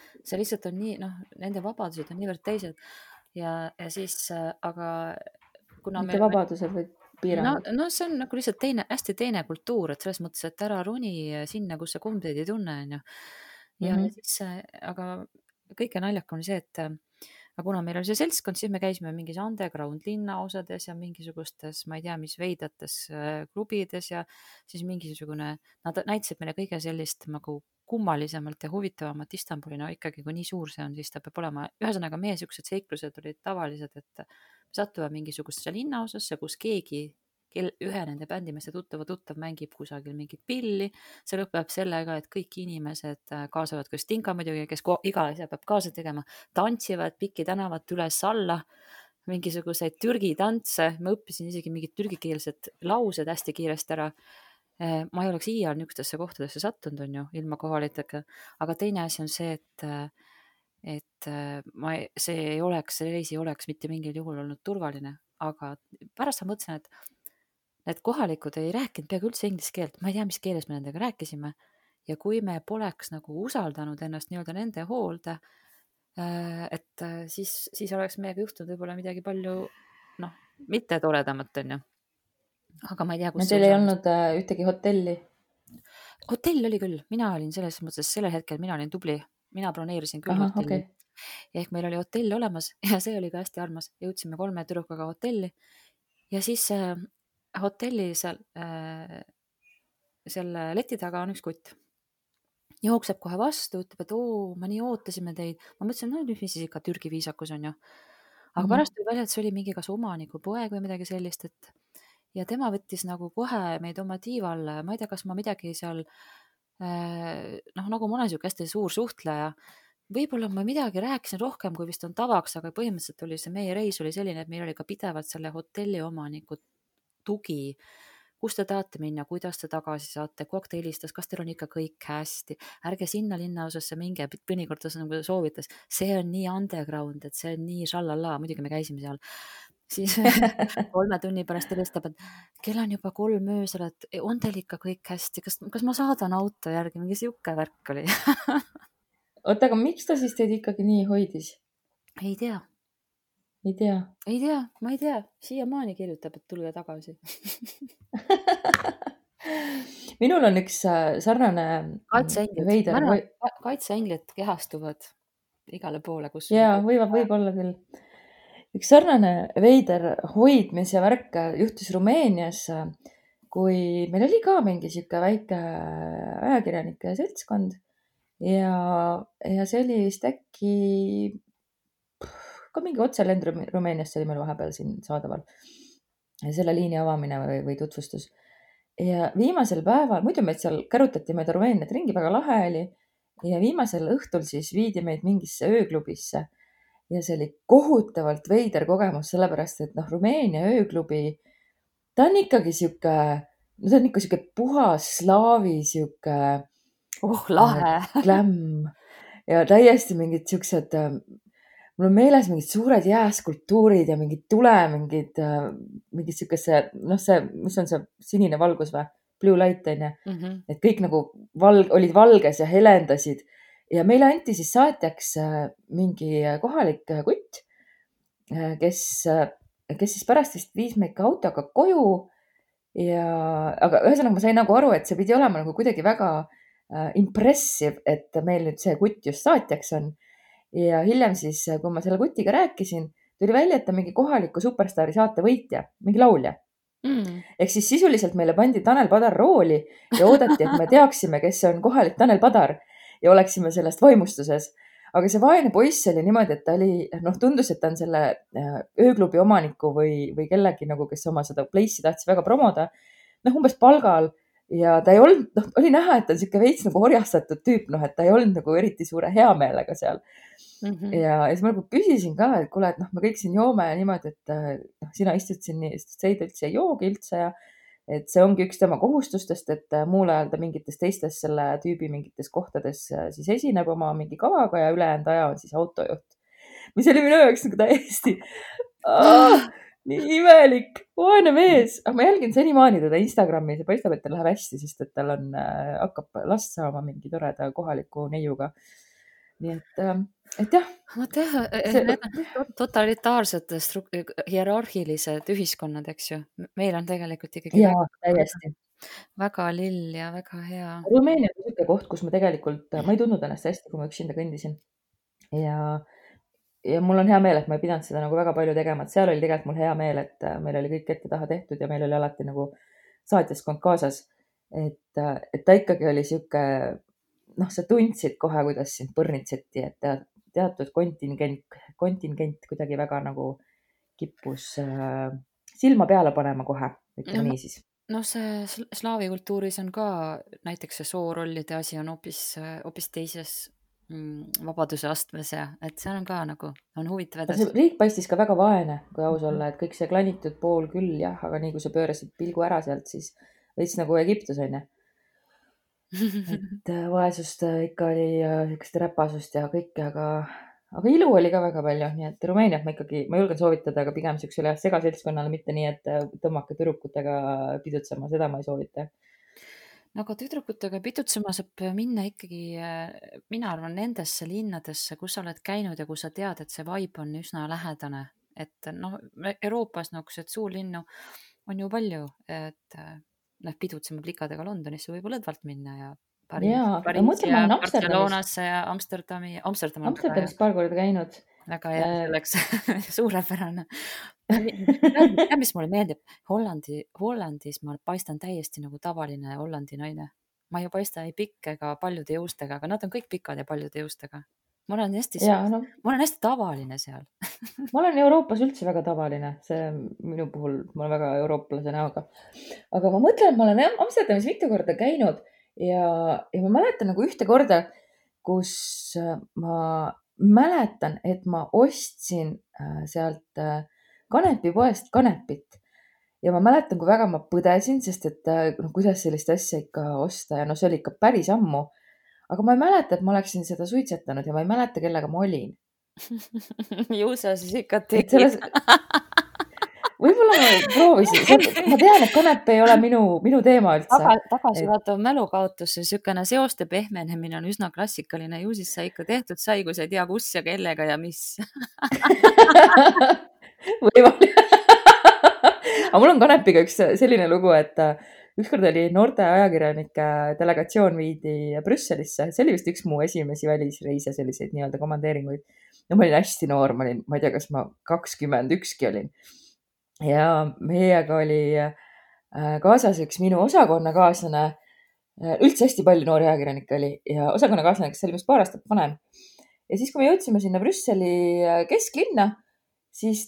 see lihtsalt on nii, noh, nende vabadused on niivõrd teised ja siis, aga kuna mitte me vabadused, vaid piirangud. no see on nagu lihtsalt teine, hästi teine kultuur, et selles mõttes, et ära roni sinna, kus sa kumbeid ei tunne, on ju. Ja siis, aga kõige naljakam oli see, et aga kuna meil oli see seltskond, siis me käisime mingis underground linnaosades ja mingisugustes, ma ei tea, mis veidates klubides ja siis mingisugune, nad näitasid meile kõige sellist nagu kummalisemalt ja huvitavamat Istanbuli, no ikkagi, kui nii suur see on, siis ta peab olema, ühesõnaga meie siuksed seiklused olid tavalised, et satume mingisugusesse linnaosasse, kus keegi, ühe nende bändimeeste tuttav mängib kusagil mingit pilli, see lõpeb sellega, et kõik inimesed, kaasavad ka Stinka muidugi, kes iga asja peab kaasa tegema, tantsivad Piki tänavat üles-alla, mingisuguseid Türgi tantse, ma õppisin isegi mingid türgikeelsed laused hästi kiiresti ära. Ma ei oleks iial niisugustesse kohtadesse sattunud, on ju, ilma kohalitega, aga teine asi on see, et see reis ei oleks mitte mingil juhul olnud turvaline, aga pärast ma mõtlesin, et need kohalikud ei rääkinud peaaegu üldse inglise keelt, ma ei tea, mis keeles me nendega rääkisime ja kui me poleks nagu usaldanud ennast nii-öelda nende hoolde, et siis oleks meiega juhtunud võib-olla midagi palju, noh, mitte toredamat, on ju. Aga ma ei tea, kus Teil ei olnud ühtegi hotelli? Hotell oli küll, mina olin selles mõttes, sellel hetkel mina olin tubli, mina broneerisin küll hotelli. Ehk meil oli hotell olemas ja see oli ka hästi armas, jõudsime 3 tüdrukuga hotelli ja siis hotelli selle leti taga on üks kutt. Jookseb kohe vastu, ütleb, et ma nii ootasime teid. Ma mõtlesin, no mis siis ikka Türgi viisakus on ju. Aga pärast tuli välja, et see oli mingi kas omaniku poeg või midagi sellist, ja tema võttis nagu kohe meid oma tiiva alla ja ma ei tea, kas ma midagi seal, nagu ma olen siuke hästi suur suhtleja, võib-olla ma midagi rääkisin rohkem, kui vist on tavaks, aga põhimõtteliselt oli see meie reis oli selline, et meil oli ka pidevalt selle hotelli omaniku tugi, kus te tahate minna, kuidas te tagasi saate, kogu aeg ta helistas, kas teil on ikka kõik hästi, ärge sinna linnaosasse minge, mõnikord ta nagu soovitas, see on nii underground, et see on nii šallala, muidugi me käisime seal, siis 3 tunni pärast helistab, et kell on juba 3 öösel, et on teil ikka kõik hästi, kas ma saadan auto järgi, mingi siuke värk oli. Oota, aga miks ta siis teid ikkagi nii hoidis? Ei tea, ma ei tea, siiamaani kirjutab, et tulge tagasi. Minul on üks sarnane kaitseenglid kehastuvad igale poole, kus. Jaa, võib-olla küll. Üks sarnane veider hoidmise värk juhtus Rumeenias, kui meil oli ka mingi siuke väike ajakirjanike seltskond ja see oli vist äkki ka mingi otselend Rumeeniasse oli meil vahepeal siin saadaval. Selle liini avamine või tutvustus. Ja viimasel päeval, muidu meid seal kärutati mööda Rumeeniat ringi, väga lahe oli. Ja viimasel õhtul siis viidi meid mingisse ööklubisse. Ja see oli kohutavalt veider kogemus, sellepärast, et Rumeenia ööklubi, ta on ikkagi siuke puhas slaavi, siuke lahe. Glam ja täiesti mingid siuksed, mul on meeles mingid suured jääskulptuurid ja mingid mingid siukese, see, mis on see sinine valgus või? Blue light on ju. Et kõik nagu olid valges ja helendasid ja meile anti siis saatjaks mingi kohalik kutt, kes siis pärast vist viis meid ka autoga koju aga ühesõnaga ma sain nagu aru, et see pidi olema nagu kuidagi väga impressive, et meil nüüd see kutt just saatjaks on. Ja hiljem siis, kui ma selle kutiga rääkisin, tuli välja, et ta mingi kohaliku superstaari saate võitja, mingi laulja. Ehk siis sisuliselt meile pandi Tanel Padar rooli ja oodati, et me teaksime, kes on kohalik Tanel Padar ja oleksime sellest vaimustuses. Aga see vaene poiss oli niimoodi, et ta oli, tundus, et ta on selle ööklubi omaniku või kellegi nagu, kes oma seda place'i tahtis väga promoda, umbes palgal. Ja ta ei olnud, oli näha, et ta on siuke veits nagu orjastatud tüüp, et ta ei olnud nagu eriti suure heameelega seal. Ja siis ma nagu küsisin ka, et kuule, et me kõik siin joome ja niimoodi, et sina istud siin nii, sest see üldse ei joogi üldse ja et see ongi üks tema kohustustest, et muul ajal ta mingites teistes selle tüübi mingites kohtades siis esineb oma mingi kavaga ja ülejäänud aja on siis autojuht. Mis oli minu jaoks nagu täiesti nii imelik, vaene mees, aga ma jälgin senimaani teda Instagramis ja paistab, et tal läheb hästi, sest et tal hakkab last saama mingi toreda kohaliku neiuga. nii et jah, vot jah, see, need on totalitaarsed hierarhilised ühiskonnad, eks ju. Meil on tegelikult ikkagi jaa, täiesti. väga lill ja väga hea. Rumeenia on niisugune koht, kus ma tegelikult, ma ei tundnud ennast hästi, kui ma üksinda kõndisin. Ja mul on hea meel, et ma ei pidanud seda nagu väga palju tegema, et seal oli tegelikult mul hea meel, et meil oli kõik ette taha tehtud ja meil oli alati nagu saatjaskond kaasas. Et ta ikkagi oli sihuke, sa tundsid kohe, kuidas sind põrnitseti, et teatud kontingent kuidagi väga nagu kippus silma peale panema kohe, ütleme nii siis. No see slaavi kultuuris on ka näiteks see soorollide asi on hoopis teises vabaduse astmes ja et seal on ka nagu, on huvitav edasi. Riik paistis ka väga vaene, kui aus olla, et kõik see klanitud pool küll jah, aga nii kui sa pöörasid pilgu ära sealt, siis veits nagu Egiptus on ju. Et vaesust ikka oli sellist räpasust ja kõike, aga ilu oli ka väga palju, nii et Rumeeniat ma julgen soovitada, aga pigem siuksele segaseltskonnale, mitte nii, et tõmmake tüdrukutega pidutsema, seda ma ei soovita. No aga tüdrukutega pidutsema saab minna ikkagi, mina arvan, nendesse linnadesse, kus sa oled käinud ja kus sa tead, et see vibe on üsna lähedane. Et Euroopas niisugused suurlinnu on ju palju, et pidutsema plikadega Londonisse võib lõdvalt minna ja Pariisi ja Barcelonasse ja Amsterdamis paar korda käinud. Väga hea selleks, suurepärane. Tead, mis mulle meeldib? Hollandis ma paistan täiesti nagu tavaline Hollandi naine. Ma ei paista ei pikk ega paljude jõustega, aga nad on kõik pikad ja paljude jõustega. Ma olen hästi tavaline seal. Ma olen Euroopas üldse väga tavaline, see minu puhul, ma olen väga eurooplase näoga. Aga ma mõtlen, et ma olen Amsterdamis mitu korda käinud ja ma mäletan nagu ühte korda, kus ma mäletan, et ma ostsin sealt kanepipoest kanepit ja ma mäletan, kui väga ma põdesin, sest et kuidas sellist asja ikka osta ja see oli ikka päris ammu. Aga ma ei mäleta, et ma oleksin seda suitsetanud ja ma ei mäleta, kellega ma olin. Ju sa siis ikka tegid. Võib-olla ma proovisin. Ma tean, et kanep ei ole minu teema üldse. Tagasivaatav mälukaotus, niisugune seoste pehmenemine on üsna klassikaline. Ju siis sa ikka tehtud sai, kui sa ei tea, kus ja kellega ja mis. Võib-olla. Aga mul on kanepiga üks selline lugu, et ükskord oli noorte ajakirjanike delegatsioon viidi Brüsselisse. See oli vist üks mu esimesi välisreise, selliseid nii-öelda komandeeringuid. Ja ma olin hästi noor, ma ei tea, kas ma 21 olin. Ja meiega oli kaasas üks minu osakonnakaaslane. Üldse hästi palju noori ajakirjanikke oli ja osakonnakaaslane, kes oli vist paar aastat vanem. Ja siis, kui me jõudsime sinna Brüsseli kesklinna, siis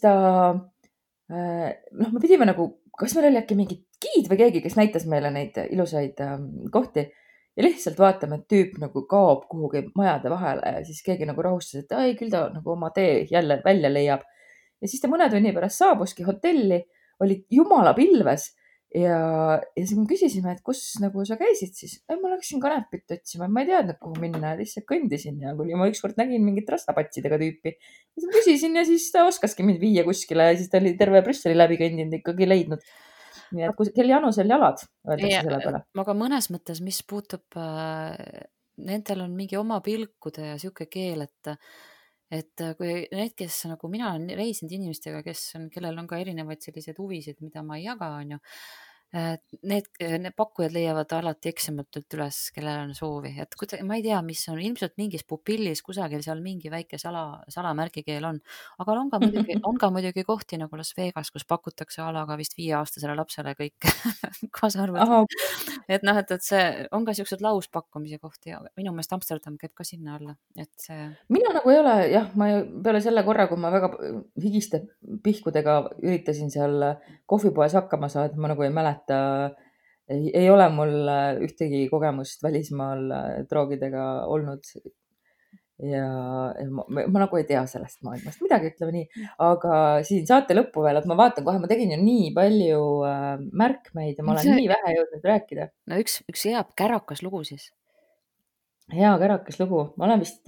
me pidime nagu, kas meil oli äkki mingi giid või keegi, kes näitas meile neid ilusaid kohti ja lihtsalt vaatame, et tüüp nagu kaob kuhugi majade vahele ja siis keegi nagu rahustas, et ei, küll ta nagu oma tee jälle välja leiab. Ja siis ta mõne tunni pärast saabuski hotelli, oli jumala pilves ja siis me küsisime, et kus nagu sa käisid siis? Ma läksin kanepit otsima, ma ei teadnud, kuhu minna, lihtsalt kõndisin ja kuni ma ükskord nägin mingit rastapatsidega tüüpi. Siis ma küsisin ja siis ta oskaski mind viia kuskile ja siis ta oli terve Brüsseli läbi kõndinud, ikkagi leidnud. Nii et kel janusel jalad, öeldakse selle peale. Aga mõnes mõttes, mis puutub, nendel on mingi oma pilkude ja siuke keel, et kui need, kes nagu mina olen reisinud inimestega, kellel on ka erinevaid selliseid huvisid, mida ma ei jaga, on ju, need pakkujad leiavad alati eksamatult üles, kellel on soovi. Et ma ei tea, mis on, ilmselt mingis pupillis kusagil seal mingi väike salamärgikeel on. Aga on ka muidugi kohti nagu Las Vegas, kus pakutakse alaga vist 5-aastasele lapsele kõik kaasa arvatud. Et see on ka siuksed lauspakkumise kohti ja minu meelest Amsterdam käib ka sinna alla. Mina nagu ei ole, jah, ma peale selle korra, kui ma väga higiste pihkudega üritasin seal kohvipoes hakkama saada, ma nagu ei mäleta, ei ole mul ühtegi kogemust välismaal droogidega olnud ja ma nagu ei tea sellest maailmast midagi, ütleme nii, aga siin saate lõppu veel, et ma vaatan kohe, ma tegin ju nii palju märkmeid ja ma olen nii vähe jõudnud rääkida. No üks hea kärakas lugu siis. Hea kärakas lugu, ma olen vist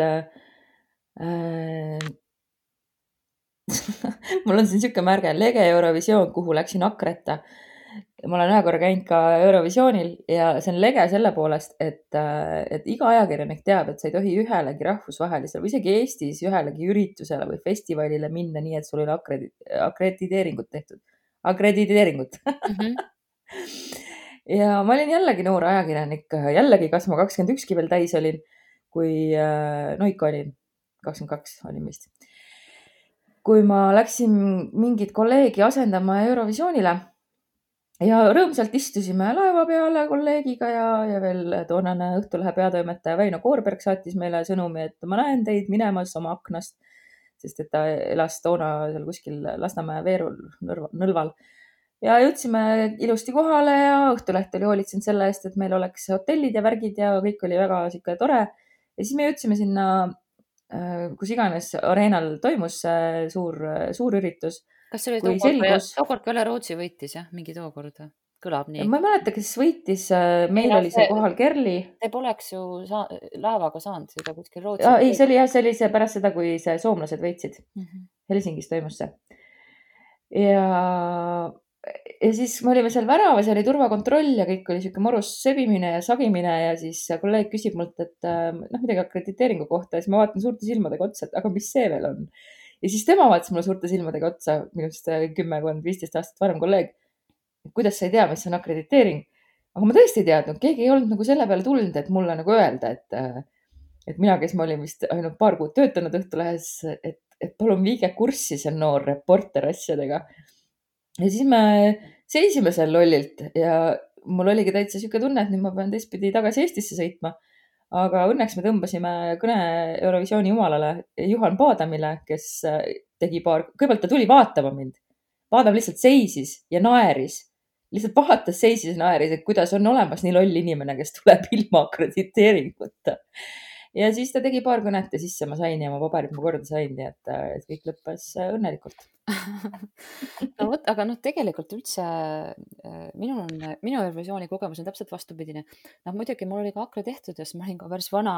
mul on siin siuke märge, Lege Eurovisioon, kuhu läksin Akreta ma olen ühe korra käinud ka Eurovisioonil ja see on lege selle poolest, et iga ajakirjanik teab, et sa ei tohi ühelegi rahvusvahelisele või isegi Eestis ühelegi üritusele või festivalile minna nii, et sul ei ole akrediteeringut tehtud. Akrediteeringut. Ja ma olin jällegi noor ajakirjanik, jällegi, kas ma 21 veel täis olin, kui ikka olin, 22 olin vist. Kui ma läksin mingit kolleegi asendama Eurovisioonile ja rõõmsalt istusime laeva peale kolleegiga ja veel toonane Õhtulehe peatoimetaja Väino Koorberg saatis meile sõnumi, et ma näen teid minemas oma aknast, sest et ta elas toona seal kuskil Lasnamäe Veerul Nõlval. Ja jõudsime ilusti kohale ja Õhtuleht oli hoolitsenud selle eest, et meil oleks hotellid ja värgid ja kõik oli väga siuke tore. Ja siis me jõudsime sinna, kus iganes areenal toimus suur üritus. Kas see oli tookord, kui jälle Rootsi võitis, jah? Mingi tookord kõlab nii. Ma ei mäleta, kes võitis. Meil oli see kohal Kerli. Te poleks ju laevaga saanud seda kuskil Rootsi. Ei, see oli see pärast seda, kui see soomlased võitsid. Helsingis toimus see. Ja siis me olime seal väravas ja oli turvakontroll ja kõik oli siuke morus sebimine ja sagimine ja siis kolleeg küsib mult, et midagi akrediteeringu kohta ja siis ma vaatan suurte silmadega otsa, et aga mis see veel on? Ja siis tema vaatas mulle suurte silmadega otsa, minust 10-15 aastat varem kolleeg. Kuidas sa ei tea, mis on akrediteering? Aga ma tõesti ei teadnud, keegi ei olnud nagu selle peale tulnud, et mulle nagu öelda, et mina, kes ma olin vist ainult paar kuud töötanud Õhtulehes, et palun viige kurssi see noor reporter asjadega. Ja siis me seisime seal lollilt ja mul oligi täitsa siuke tunne, et nüüd ma pean teistpidi tagasi Eestisse sõitma. Aga õnneks me tõmbasime kõne Eurovisiooni jumalale Juhan Paadamile, kes tegi kõigepealt ta tuli vaatama mind. Paadam lihtsalt seisis ja naeris. Lihtsalt vaatas, seisis ja naeris, et kuidas on olemas nii loll inimene, kes tuleb ilma akrediteeringuta. Ja siis ta tegi paar kõnet ja sisse ma sain ja ma paberid ma korda sain, nii et kõik lõppes õnnelikult. No võt, aga tegelikult üldse minu Eurovisiooni kogemus on täpselt vastupidine. Muidugi mul oli ka akre tehtud ja siis ma olin ka päris vana.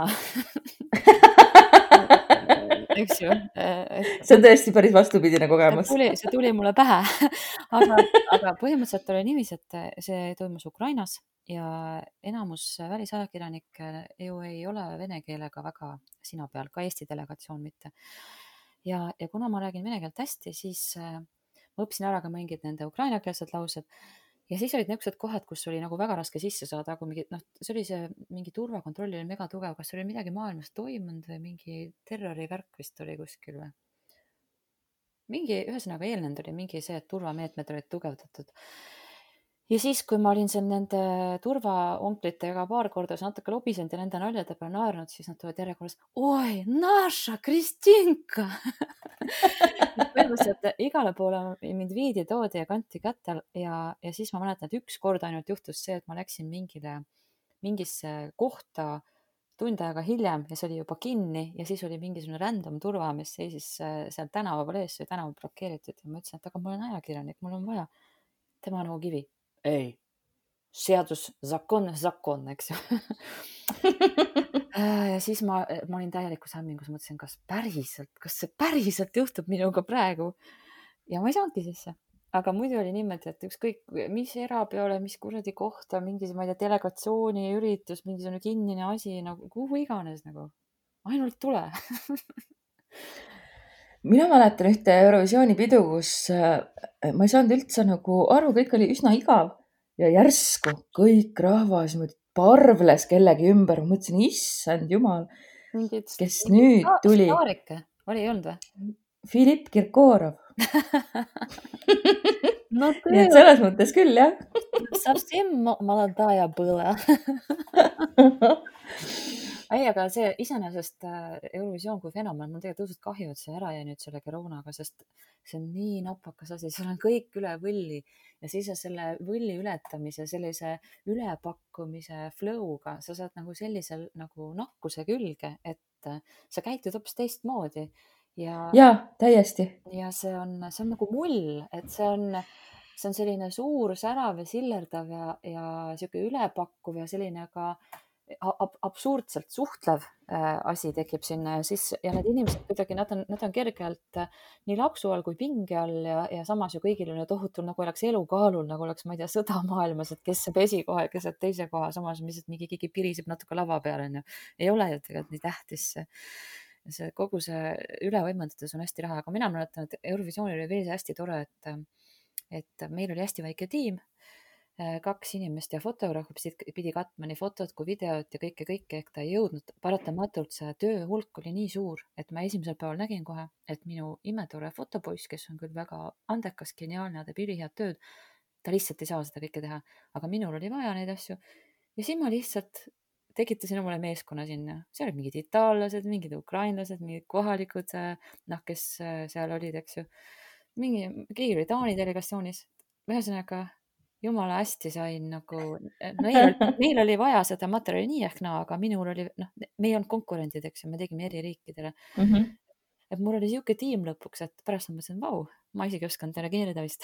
Eks ju. See on tõesti päris vastupidine kogemus. See tuli mulle pähe. Aga põhimõtteliselt oli niiviisi, et see toimus Ukrainas ja enamus välisajakirjanikke ju ei ole vene keelega väga sina peal, ka Eesti delegatsioon mitte. Ja kuna ma räägin vene keelt hästi, siis ma õppisin ära ka mingid nende ukrainakeelsed laused ja siis olid niisugused kohad, kus oli nagu väga raske sisse saada, aga see oli mingi turvakontroll oli mega tugev, kas oli midagi maailmas toimunud või mingi terrorivärk vist oli kuskil või? Ühesõnaga eelnenud oli mingi see, et turvameetmed olid tugevdatud. Ja siis, kui ma olin seal nende turvaonklitega paar korda natuke lobisenud ja nende naljade peale naernud, siis nad tulevad järjekorras, oi, naša Kristinka! Põhimõtteliselt igale poole mind viidi, toodi ja kanti kätel ja siis ma mäletan, et üks kord ainult juhtus see, et ma läksin mingisse kohta tund aega hiljem ja see oli juba kinni ja siis oli mingisugune random turva, mis seisis seal tänava peal ees ja tänav blokeeritud ja ma ütlesin, et aga ma olen ajakirjanik, mul on vaja. Tema nagu kivi. Ei, seadus, zakon, eks ju. Ja siis ma olin täielikus hämmingus, mõtlesin, kas see päriselt juhtub minuga praegu. Ja ma ei saanudki sisse. Aga muidu oli niimoodi, et ükskõik mis erapeole, mis kuradi kohta, mingi delegatsiooni üritus, mingisugune kinnine asi, nagu kuhu iganes, nagu ainult tule. Mina mäletan ühte Eurovisiooni pidu, kus ma ei saanud üldse nagu aru, kõik oli üsna igav ja järsku kõik rahvas parvles kellegi ümber. Ma mõtlesin, issand jumal, kes nüüd tuli. Staarike, oli ei olnud või? Filipp Kirkorov. No, nii et selles mõttes küll, jah. Совсем молодая была. Ei, aga see iseenesest Eurovisioon kui fenomen, mul tegelikult tõusnud kahju, et see ära jäi nüüd selle koroonaga, sest see on nii napakas asi, seal on kõik üle võlli ja siis selle võlli ületamise, sellise ülepakkumise flow'ga sa saad nagu sellisel nagu nakkuse külge, et sa käitud hoopis teistmoodi. Ja, täiesti. Ja see on nagu mull, et see on selline suur, särav ja sillerdav ja siuke ülepakkuv ja selline ka absurdselt suhtlev asi tekib sinna ja need inimesed kuidagi, nad on kergelt nii laksu all kui pinge all ja samas ju kõigil on ju tohutul nagu oleks elu kaalul, nagu oleks, ma ei tea, sõda maailmas, et kes saab esikoha ja kes saab teise koha, samas lihtsalt mingi keegi piriseb natuke lava peal, on ju. Ei ole ju tegelikult nii tähtis see kogu see ülevõimendades on hästi lahe, aga mina mäletan, et Eurovisioonil oli veel hästi tore, et meil oli hästi väike tiim, 2 inimest ja fotograaf pidi katma nii fotot kui videot ja kõike, ehk ta ei jõudnud. Paratamatult see töö hulk oli nii suur, et ma esimesel päeval nägin kohe, et minu imetore fotopoiss, kes on küll väga andekas, geniaalne ja teeb ülihead tööd, ta lihtsalt ei saa seda kõike teha, aga minul oli vaja neid asju ja siis ma lihtsalt tekitasin omale meeskonna sinna. Seal olid mingid itaallased, mingid ukrainlased, mingid kohalikud, kes seal olid, eks ju. Keegi oli Taani delegatsioonis. Ühesõnaga, jumala hästi sain nagu, neil oli vaja seda materjali nii ehk naa, aga minul oli, me ei olnud konkurendid, eks ju, me tegime eri riikidele. Et mul oli siuke tiim lõpuks, et pärast ma mõtlesin, vau, ma isegi oskan delegeerida vist.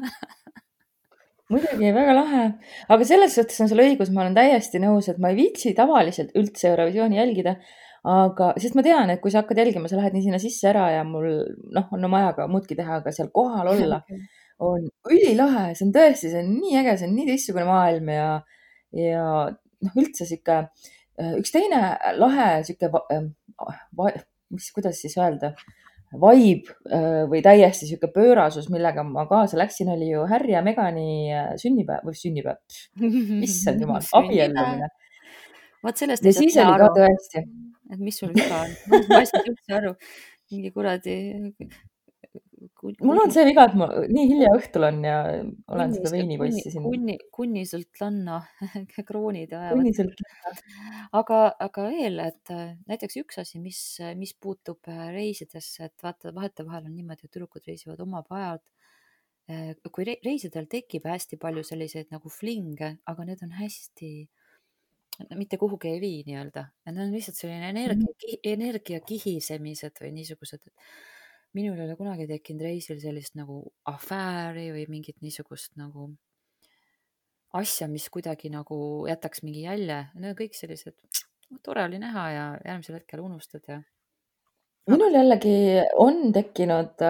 Muidugi, väga lahe. Aga selles suhtes on sul õigus, ma olen täiesti nõus, et ma ei viitsi tavaliselt üldse Eurovisiooni jälgida, aga sest ma tean, et kui sa hakkad jälgima, sa lähed nii sinna sisse ära ja mul on oma ajaga muudki teha, aga seal kohal olla on ülilahe, see on tõesti, see on nii äge, see on nii teistsugune maailm ja üldse siuke, üks teine lahe siuke, kuidas siis öelda, vibe või täiesti siuke pöörasus, millega ma kaasa läksin, oli ju Harry ja Megani sünnipäev, issand jumal, abiellumine. Vot sellest ja siis oli ka tõesti. Et mis sul viga on? Ma ei saa üldse aru. Mingi kuradi... Mul on see viga, et ma nii hilja õhtul on ja olen seda veinipoissi siin. Kunniselt lanna kroonid ajavad. Aga veel, et näiteks üks asi, mis puutub reisidesse, et vaata, vahetevahel on niimoodi, et tüdrukud reisivad oma pajad. Kui reisidel tekib hästi palju selliseid nagu flinge, aga need on hästi, mitte kuhugi ei vii nii-öelda. Need on lihtsalt selline energia kihisemised või niisugused, minul ei ole kunagi tekkinud reisil sellist nagu afääri või mingit niisugust nagu asja, mis kuidagi nagu jätaks mingi jälje. Need on kõik sellised, tore oli näha ja järgmisel hetkel unustad. Ja... Minul jällegi on tekkinud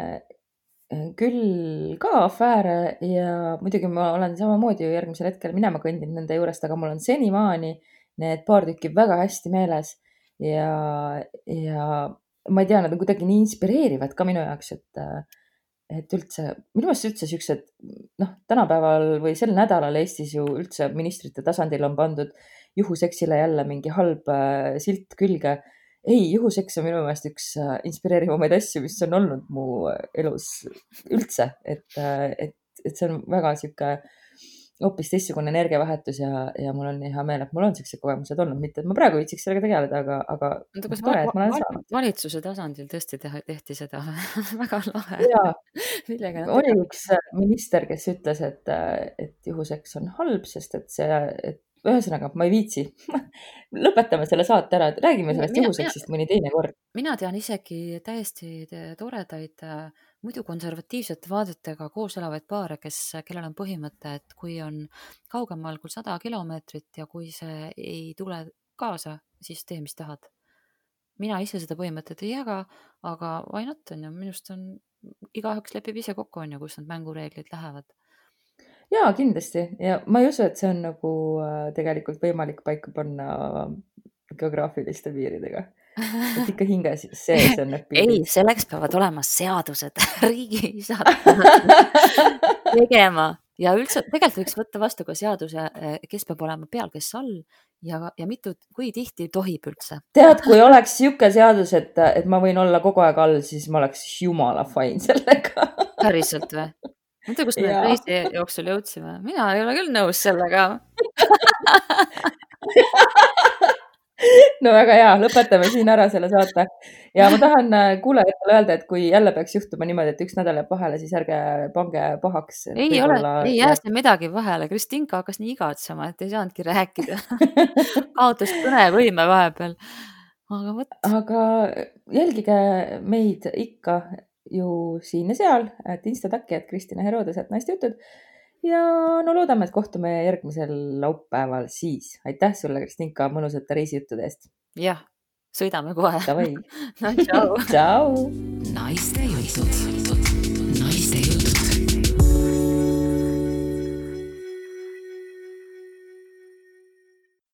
küll ka afääre ja muidugi ma olen samamoodi ju järgmisel hetkel minema kõndinud nende juurest, aga mul on senimaani need paar tükki väga hästi meeles ja ma ei tea, nad on kuidagi nii inspireerivad ka minu jaoks, et üldse, minu meelest üldse siuksed, tänapäeval või sel nädalal Eestis ju üldse ministrite tasandil on pandud juhuseksile jälle mingi halb silt külge. Ei, juhuseks on minu meelest üks inspireerivumaid asju, mis on olnud mu elus üldse, et see on väga siuke hoopis teistsugune energiavahetus ja mul on nii hea meel, et mul on sellised kogemused olnud, mitte et ma praegu viitsiks sellega tegeleda, aga tore, et ma olen saanud. Valitsuse tasandil tõesti tehti seda väga lahe. Jaa, oli üks minister, kes ütles, et juhuseks on halb, sest et ühesõnaga, ma ei viitsi. Lõpetame selle saate ära, et räägime sellest juhuseksist mõni teine kord. Mina tean isegi täiesti toredaid, muidu konservatiivsete vaadetega koos elavaid paare, kellel on põhimõte, et kui on kaugemal kui 100 kilomeetrit ja kui see ei tule kaasa, siis tee, mis tahad. Mina ise seda põhimõtet ei jaga, aga why not on ju, minust on igaüks lepib ise kokku on ju, kus need mängureeglid lähevad. Jaa, kindlasti. Ja ma ei usu, et see on nagu tegelikult võimalik paika panna geograafiliste piiridega. Et ikka hinges sees on need piirid. Ei, selleks peavad olema seadused, riigi seadused tegema. Ja üldse, tegelikult võiks võtta vastu ka seaduse, kes peab olema peal, kes all ja kui tihti tohib üldse. Tead, kui oleks siuke seadus, et ma võin olla kogu aeg all, siis ma oleks jumala fine sellega. Päriselt või? Mõtle, kus me reisi jooksul jõudsime. Mina ei ole küll nõus sellega. No väga hea, lõpetame siin ära selle saate. Ja ma tahan kuulajatele öelda, et kui jälle peaks juhtuma niimoodi, et üks nädal jääb vahele, siis ärge pange pahaks. Ei jää siin midagi vahele. Kristinka hakkas nii igatsema, et ei saanudki rääkida. Kaotas kõnevõime vahepeal. Aga jälgige meid ikka ju siin ja seal, et Instataki, et Kristina Herodes, et naiste jutud. ja no loodame, et kohtume järgmisel laupäeval siis. Aitäh sulle, Kristinka, mõnusate reisijuttude eest. Jah, sõidame kohe. Davai. No tšau. Tšau. naiste jutud.